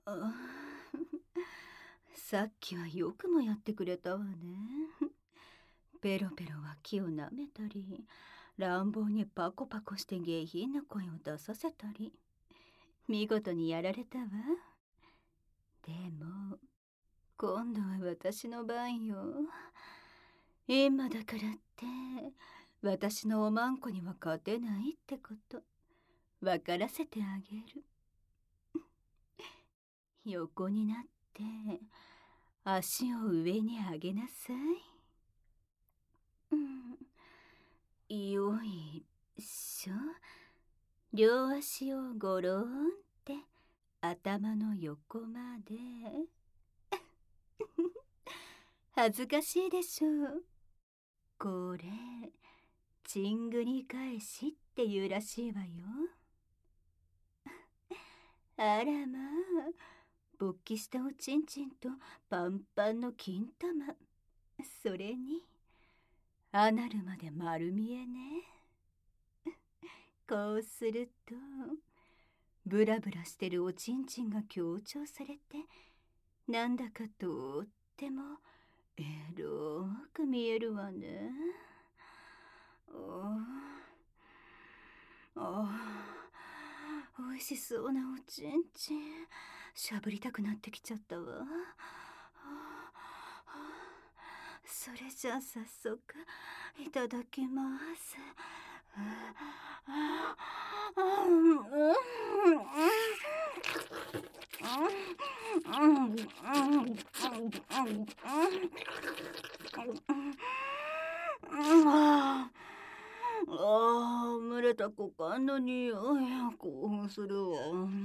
あさっきはよくもやってくれたわね。ペロペロ脇を舐めたり、乱暴にパコパコして下品な声を出させたり、見事にやられたわ。でも、今度は私の番よ。今だからって、私のおまんこには勝てないってこと、わからせてあげる。横になって、足を上に上げなさい。よいしょ。両足をゴロンって頭の横まで。恥ずかしいでしょう。これ、ちんぐり返しっていうらしいわよ。あらまあ、勃起したおちんちんとパンパンの金玉。それに、アナルまで丸見えね。こうすると、ブラブラしてるおちんちんが強調されて、なんだかとってもエロく見えるわね。おいしそうなおちんちん、しゃぶりたくなってきちゃったわ。それじゃあ早速いただきます。蒸れた股間の匂い、興奮するわ。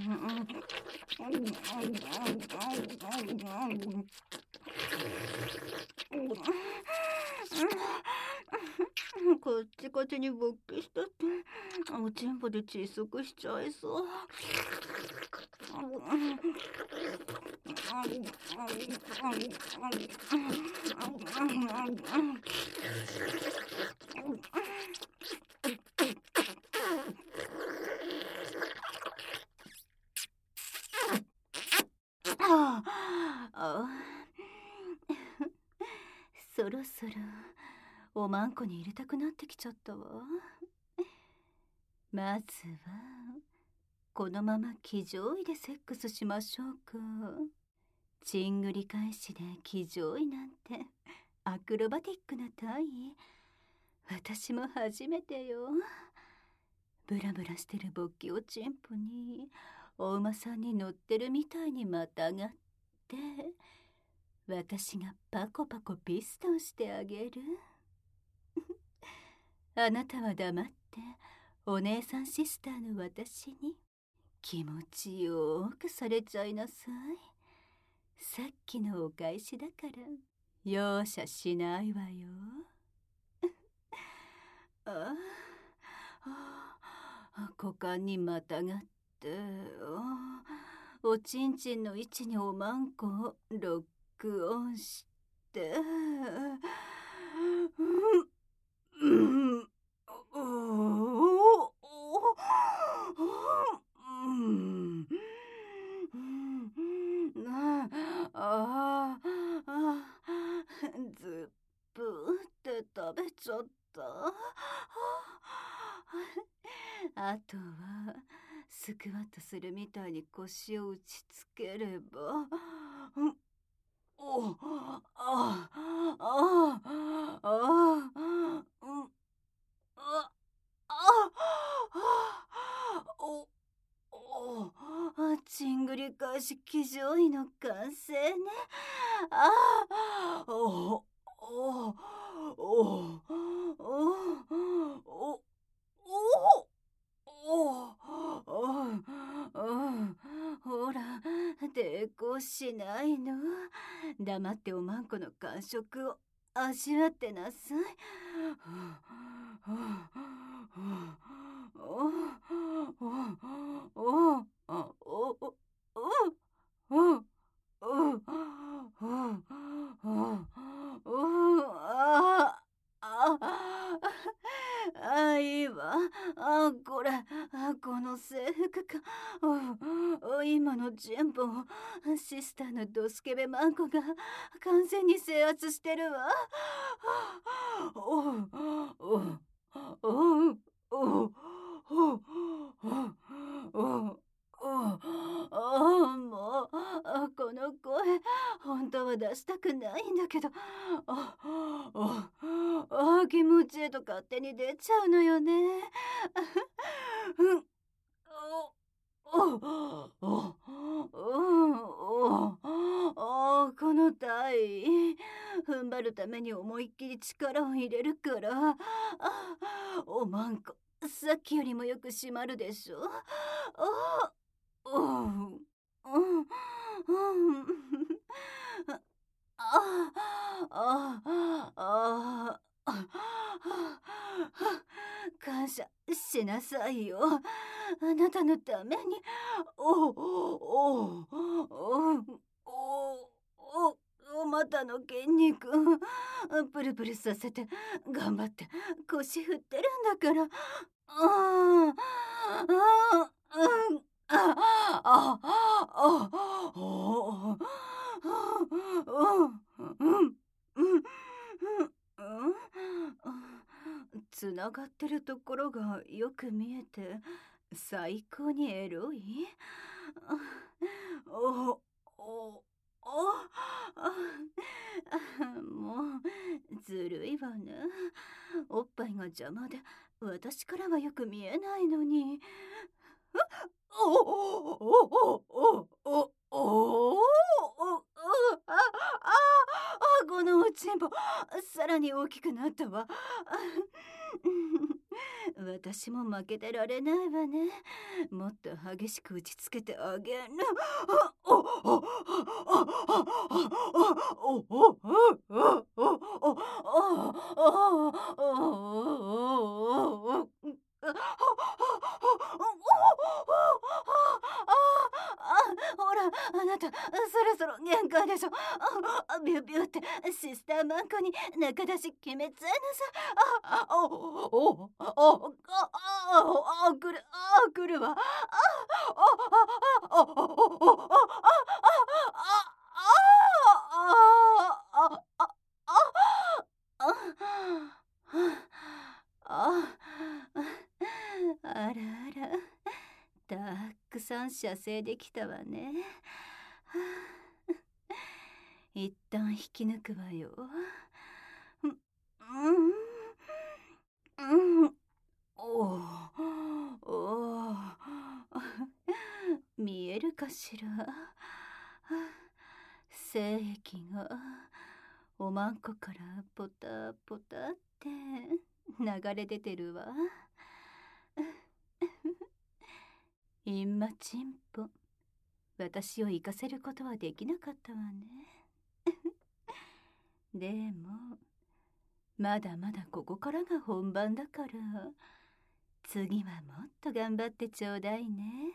こっちこっちに勃起したって、おちんぽで窒息しちゃいそう。あそろそろおまんこに入れたくなってきちゃったわ。まずはこのまま騎乗位でセックスしましょうか。ちんぐり返しで騎乗位なんてアクロバティックな体位、私も初めてよ。ブラブラしてる勃起おちんぽにお馬さんに乗ってるみたいにまたがって、私がパコパコピストンしてあげる。あなたは黙ってお姉さんシスターの私に気持ちよくされちゃいなさい。さっきのお返しだから容赦しないわよ。あ股間にまたがって、おちんちんの位置におまんこをロックオンして、ずっぷって食べちゃった。あとはスクワットするみたいに腰を打ちつければ、おああああああおおちんぐり返し騎乗位の完成ね。おおおおおほら、抵抗しないの。黙っておまんこの感触を味わってなさい。いいわ。これ、この制服か今のジェンボをシスターのドスケベマンコが完全に制圧してるわ。おうおうおうおうおうおうもうこの声本当は出したくないんだけど気持ちいいと勝手に出ちゃうのよね。うんこの体踏ん張るために思いっきり力を入れるからおまんこさっきよりもよく締まるでしょ。感謝しなさいよ。あなたのために。お股の筋肉プルプルさせて頑張って腰振ってるんだから。つながってるところがよく見えて最高にエロい。おおもうずるいわね。おっぱいが邪魔で私からはよく見えないのに。このおちんぽさらに大きくなったわ。私も負けてられないわね。もっと激しく打ちつけてあげる。ほらあなたそろそろ限界でしょ。ビュビュってシスターマンコに中出し決めちゃいなさ。来るわ。あらあらたくさん射精できたわね。一旦引き抜くわよ。見えるかしら。精液がおまんこからポタポタって流れ出てるわ。インマチンポ私を生かせることはできなかったわね。でもまだまだここからが本番だから次はもっと頑張ってちょうだいね。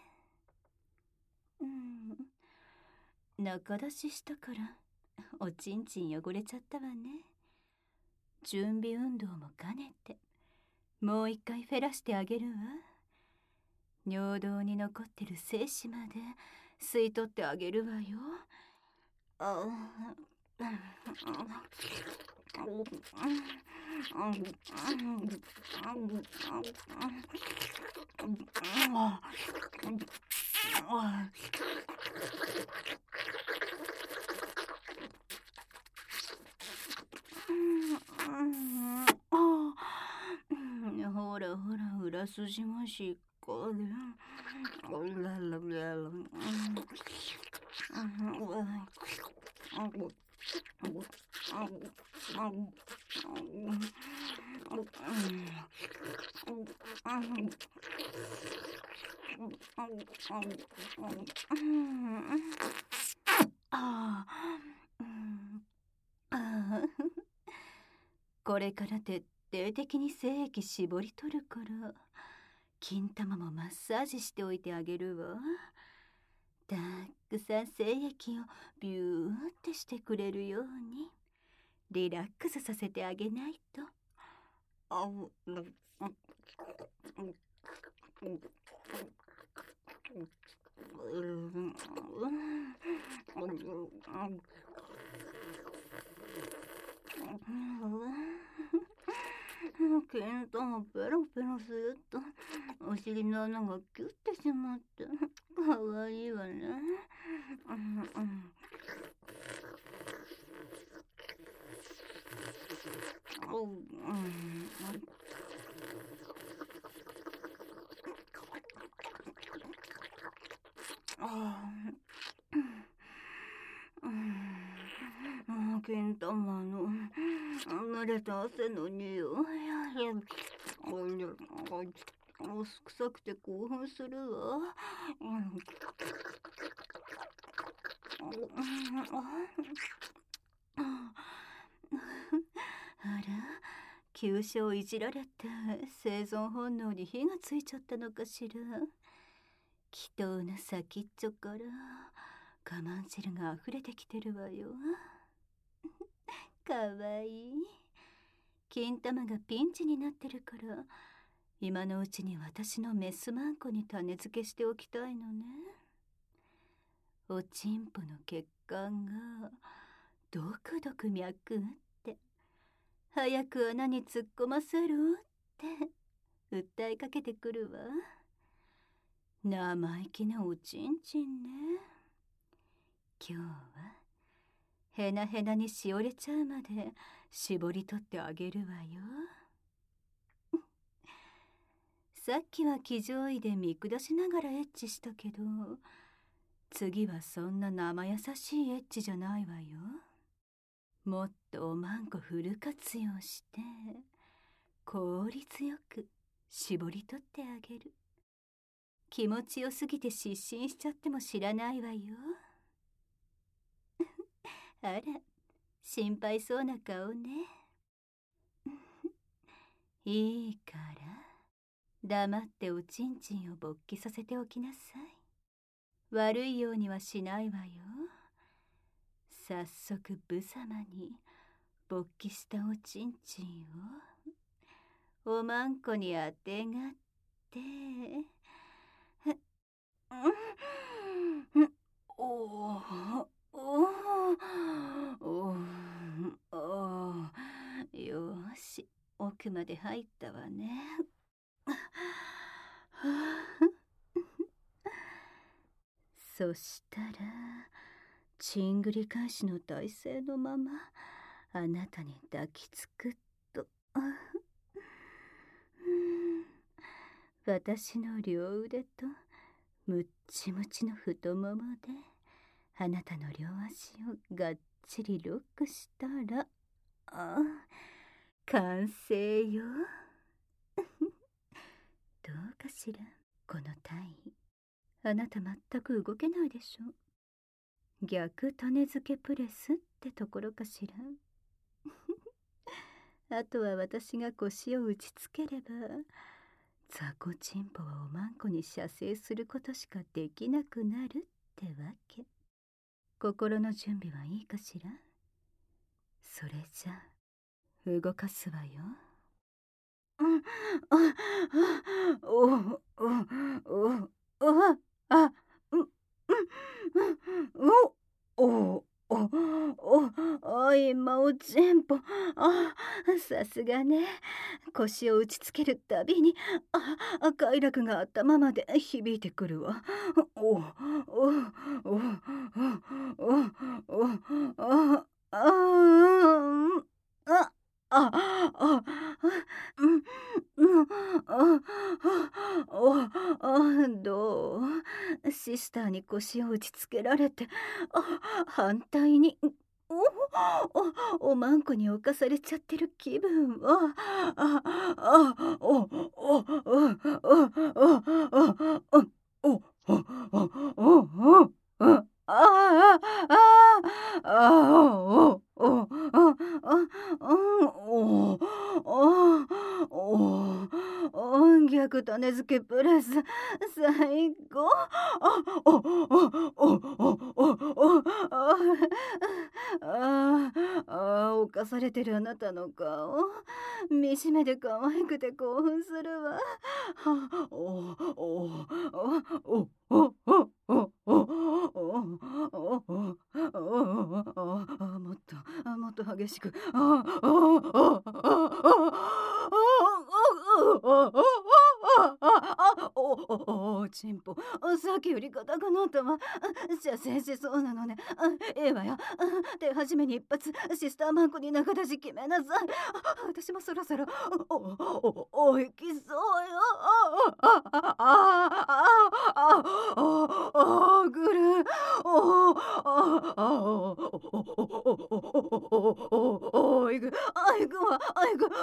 中出ししたからおちんちん汚れちゃったわね。準備運動も兼ねてもう一回フェラしてあげるわ。尿道に残ってる精子まで吸い取ってあげるわよ。ほらほら裏筋もしっかり。これから徹底的に精液絞り取るから金玉もマッサージしておいてあげるわ。たくさん精液をビューってしてくれるようにリラックスさせてあげないと。 金玉ペロペロするとお尻の穴がキュッてしまってかわいいわね。金玉の濡れた汗の匂い。臭くて興奮するわ。あら、急所いじられて生存本能に火がついちゃったのかしら。祈祷の先っちょから我慢汁が溢れてきてるわよ。かわいい。金玉がピンチになってるから今のうちに私のメスマンコに種付けしておきたいのね。おちんぽの血管がドクドク脈打って早く穴に突っ込ませろって訴えかけてくるわ。生意気なおちんちんね。今日はへなへなにしおれちゃうまで絞り取ってあげるわよ。さっきは騎乗位で見下しながらエッチしたけど、次はそんな生優しいエッチじゃないわよ。もっとおまんこフル活用して効率よく絞り取ってあげる。気持ちよすぎて失神しちゃっても知らないわよ。あら、心配そうな顔ね。いいから黙っておちんちんを勃起させておきなさい。悪いようにはしないわよ。早速無様に勃起したおちんちんをおまんこにあてがってよーし、奥まで入ったわね。そしたらちんぐり返しの体勢のままあなたに抱きつくっと。私の両腕とむっちむちの太ももであなたの両足をがっちりロックしたら完成よ。どうかしら、この体位。あなた全く動けないでしょ。逆種付けプレスってところかしら。あとは私が腰を打ちつければ雑魚チンポはおまんこに射精することしかできなくなるってわけ。心の準備はいいかしら。それじゃ動かすわよ。今おちんぽ。さすがね。腰を打ちつけるたびに快楽が頭まで響いてくるわ。どう？シスターに腰を打ちつけられて、反対におまんこに侵されちゃってる気分は。逆種付けプレス最高。おかされてるあなたの顔、惨めで可愛くて興奮するわ。おおおおおおもっともっと激しく。チンポ、さっきより硬くなったわ。射精しそうなのね。ええわよ。で、初めに一発シスターマンコに仲出し決めなさい。私もそろそろ行きそうよ。ぐる。行く、行くわ、行く。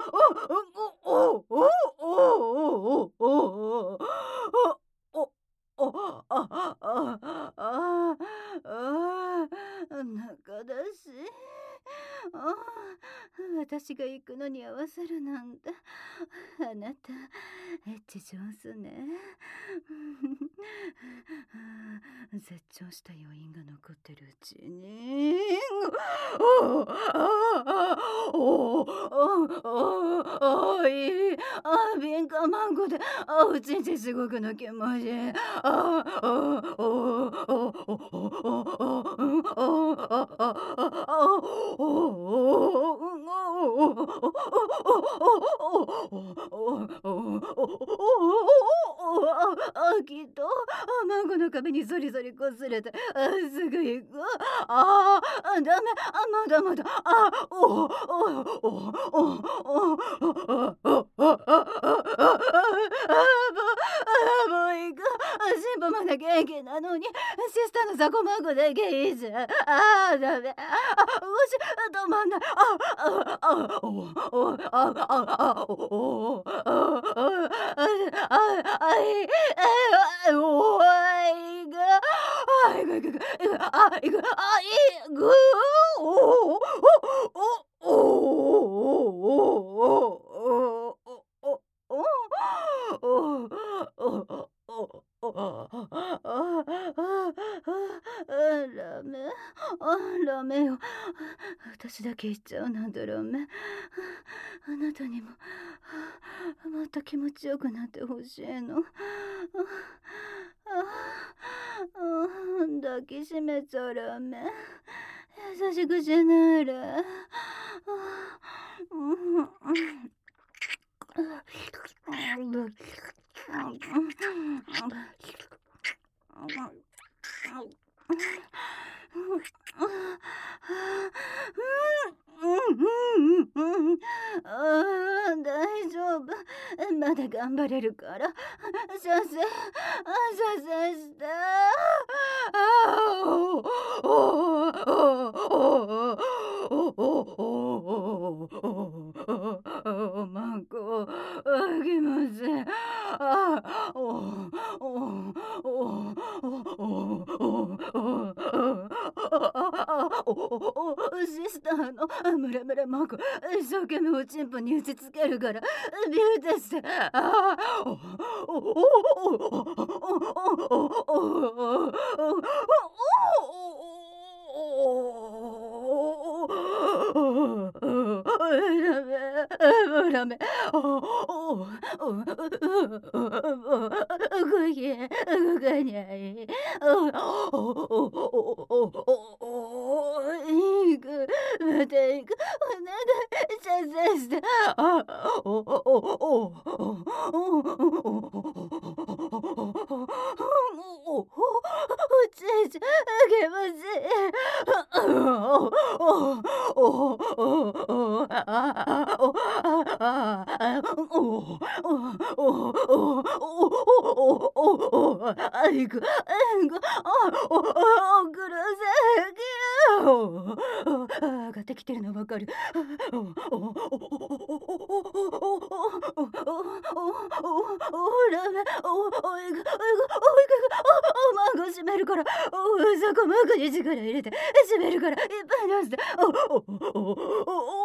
中だし。私が行くのに合わせるなんて。あなたエッチ上手ね。絶頂した余韻が残ってるうちに。敏感マンゴでうちんちすごくの気持ちいい。きっとマンゴの壁にゾリゾリこすれてすぐ行く。ダメ、まだまだ。もう行く。進歩まだ元気なのにシスターの雑魚マンゴだけいいじゃん。ダメ。止まんない。ラメ、ラメよ。私だけ言っちゃうなんてラメ。あなたにももっと気持ちよくなってほしいの。抱きしめちゃラメ。優しくしないで。大丈夫。まだ頑張れるから。射精して。マンコ、気持ちいい。シスターのムラムラマンコ一生懸命おちんぽに打ちつけるからビューテして。ダメ。動かにゃい。行く。また行く。射精して。ちいち気持ちいい。行く。上がってきてるのわかる。ラメ、マンゴ閉めるから。そこマンゴに力入れて閉めるからいっぱい出して。